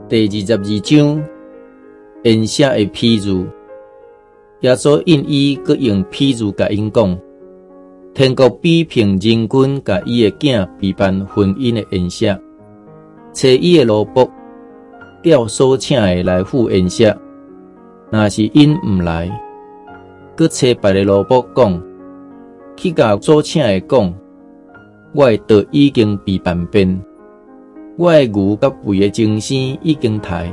第22章沿写的譬喻，耶稣因伊搁用譬喻甲因讲，天国比凭人君甲伊的囝备办婚姻的宴席，找伊的奴仆，调所请的来赴宴席。若是因毋来，搁找别个奴仆讲，去甲所请的讲，我的道已经备办遍，我的牛甲肥的精生已经杀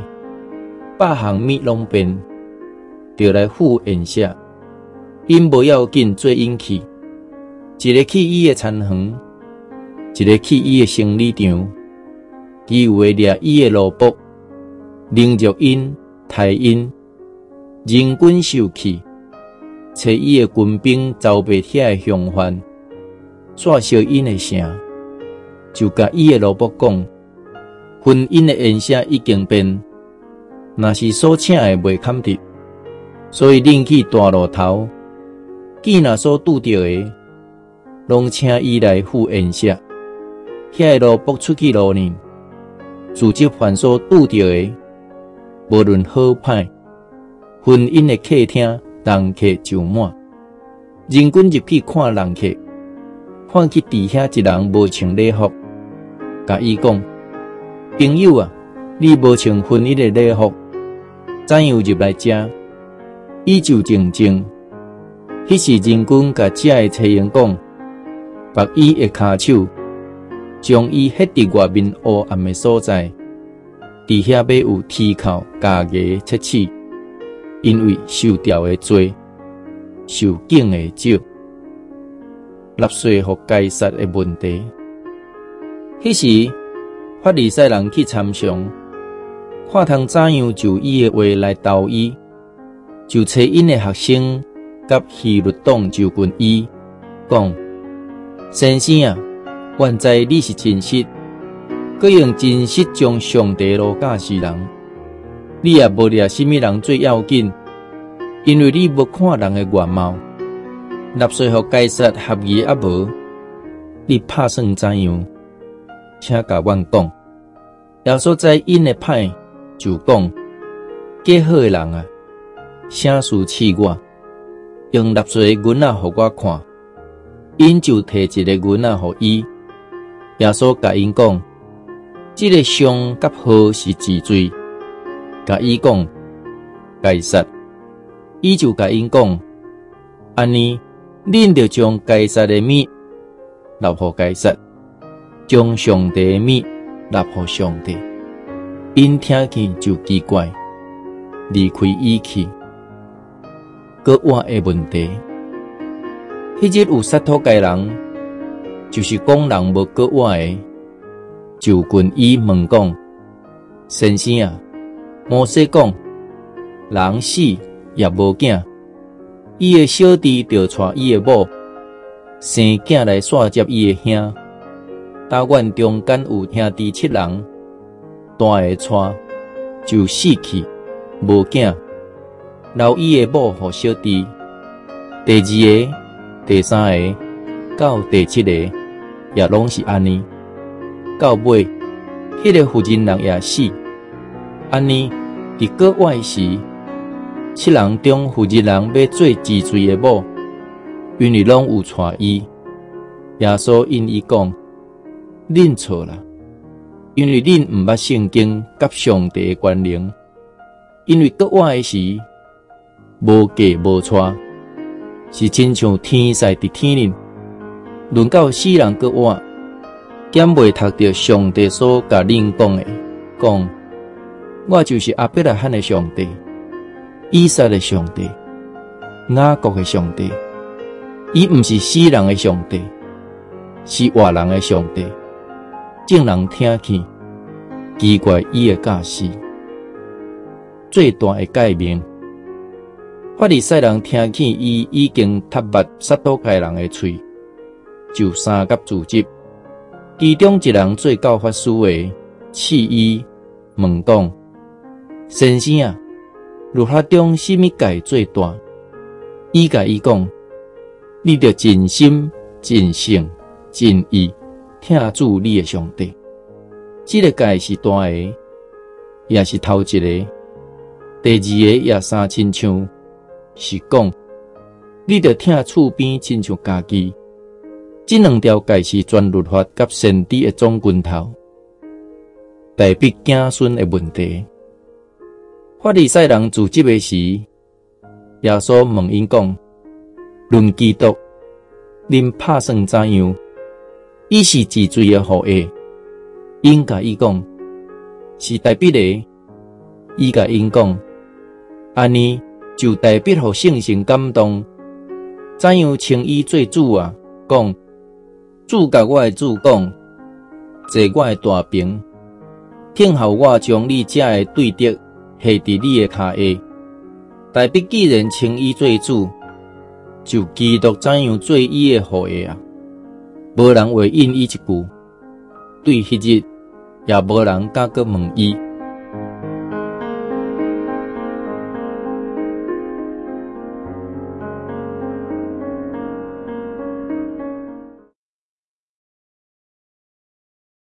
，8项物拢变，就来赴宴席。因无要紧做因去，一个去伊的田园，一个去伊的生理场，其余的掠伊的奴仆，凌辱因，杀因。人君受气，找伊的军兵招白遐的凶犯，煞烧因的城，就甲伊的奴仆讲，婚姻的宴席已经变，若是所请的未堪得，所以恁去大路头，见若所拄着的，拢请伊来赴宴席。遐个奴仆出去路呢，自即凡所拄着的，无论好歹。婚姻的客厅，人客就满。人君入去看人客，看去伫遐一人无穿礼服，甲伊讲：朋友啊，你无穿婚姻的礼服，怎样入来食？伊就静静。迄时人君甲遮的妻人讲，绑伊的骹手，将伊迄伫外面黑暗的所在，伫遐要有铁铐加牙切齿。因为受调的罪，受敬的酒，纳税互该撒的问题。迄时，法利赛人去参详，看通怎样就伊的话来斗伊，就找因的学生甲希律党就近伊，讲：先生啊，愿知你是真实，佮用真实将上帝路教示人。你也无掠什么人最要紧，因为你无看人的外貌，纳税互该撒合意也无，你拍算怎样？请甲阮讲。耶稣知因的歹，就讲：计好的人啊，啥事试我，用纳税的银仔互我看。因就摕一个银仔互伊。耶稣甲因讲：这个伤甲好是治罪。甲伊讲，该撒，伊就甲因讲，安尼，恁就将该撒的物纳互该撒，将上帝的物纳互上帝。因听去就奇怪，离开伊去。搁换的问题，迄日有撒土该人，就是讲人无搁换的，就近伊问讲，先生啊。摩西讲，人死也无囝，伊的小弟就带伊的某生囝来煞接伊的兄。但阮中间有兄弟7人，大的带就死去，无囝，留伊的某互小弟。第2个、第3个到第7个也拢是安尼。到尾，迄个负责人也死。安尼，伫国外时，7人中负责人要做治罪的某，因为拢有带伊。耶稣因伊讲：恁错啦，因为恁毋捌圣经甲上帝的关联。因为国外时无嫁无娶，是亲像天使伫天林。论到死人国外，减未读到上帝所甲恁讲的，讲。我就是亚伯拉罕的上帝，以撒的上帝，雅各的上帝。伊毋是死人的上帝，是活人的上帝。众人听去，奇怪伊的教示。最大的改名，法利赛人听起伊已经踢捌撒都该人的喙，就三甲自责。其中一人做教法师的，试伊问讲。先生啊，律法中什么戒最大？伊甲伊讲，你着真心、真性、真意听主你的上帝。这个戒是大的， 也是头一个，第二个也三亲像是讲，你着听厝边亲像家己。这两条界是全律法甲先知的总拳头，代笔子孙的问题。法利赛人自这个时，耶稣问因讲：论基督，恁拍算怎样？伊是治罪的后裔。因甲伊讲是代笔的，伊甲因讲，安尼就代笔互圣神感动，怎样称伊做主啊？讲主甲我的主讲，坐我的大饼，听候我将你遮的对敌下伫你的骹下。代笔既然称伊做主，就基督怎样做伊的后裔啊？无人回应伊一句，对迄日也无人敢搁问伊。